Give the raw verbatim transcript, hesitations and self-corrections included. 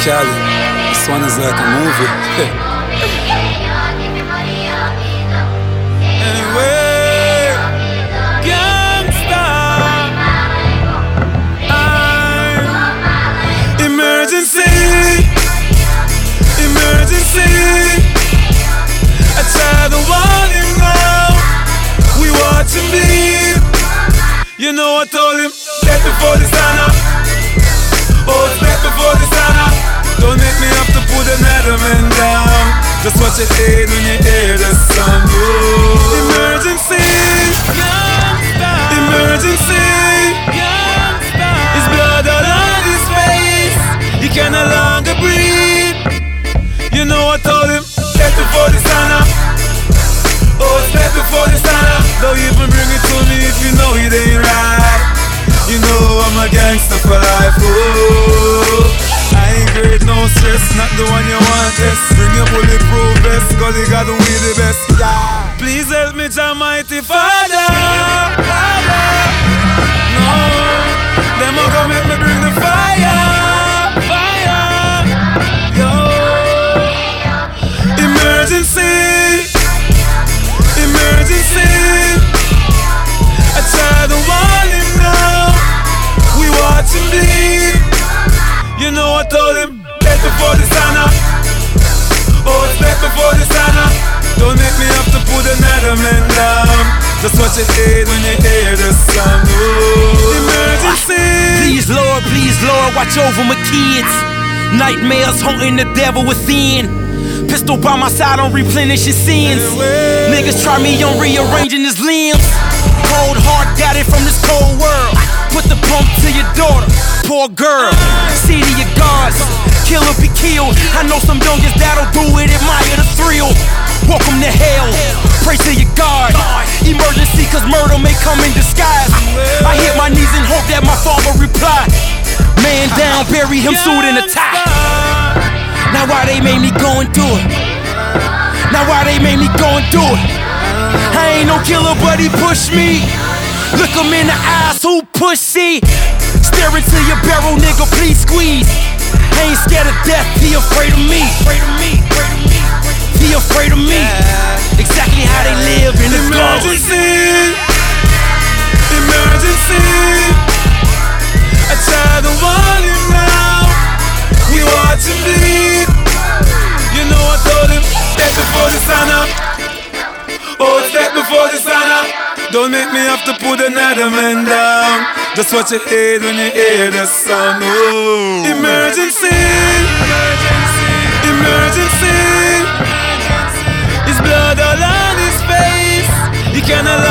Cali, this one is like a movie. Anyway, gangsta, I'm emergency, emergency. I try to warn him now. We watch him bleed. You know I told him, death before the sun up. Oh, it's death before the sun up. Don't make me have to put another man down. Just watch your head when you hear the sound. Oh. Emergency, emergency. His blood all on his face. He can no longer breathe. You know I told him, death before the sun up. Oh, it's death before the sun up. Don't even bring it to me if you know it ain't right. You know I'm a gangster for life. Oh, I ain't great, no stress, not the one you want, yes. Bring your bulletproof vest, cause you got to be the best. Yeah. Please help me, Almighty Father. Father. No, them are gonna make me bring the fire. Fire. Yo. Emergency. Emergency. I try to warn him now. We watch him bleed. You know I told him, death before the sun up. Oh, it's death before the sun up. Don't make me have to put another man down. Just watch your head when you hear the sound. Oh, emergency. Please Lord, please Lord, watch over my kids. Nightmares haunting the devil within. Pistol by my side on replenish his sins. Niggas try me on rearranging his limbs. Cold heart got it from this cold world. Put the pump to your daughter, poor girl. City of gods, kill or be killed. I know some youngest that'll do it, admire the thrill. Welcome to hell, pray to your God. Emergency cause murder may come in disguise. I hit my knees and hope that my father reply. Man down, bury him sued in a tie. Now why they made me go and do it? Now why they made me go and do it? I ain't no killer but he pushed me. Look him in the eyes, who pussy? Stare into your barrel, nigga, please squeeze. I ain't scared of death, he afraid of me. He afraid of me. Exactly how they live in this emergency. Emergency. I try to warn him now. We watch him bleed. You know I told him, death before the sun up. Oh, it's death before the sun up. Don't make me have to put another man down. Just watch your head when you hear the sound. Oh, emergency, emergency. His blood all on his face. He can no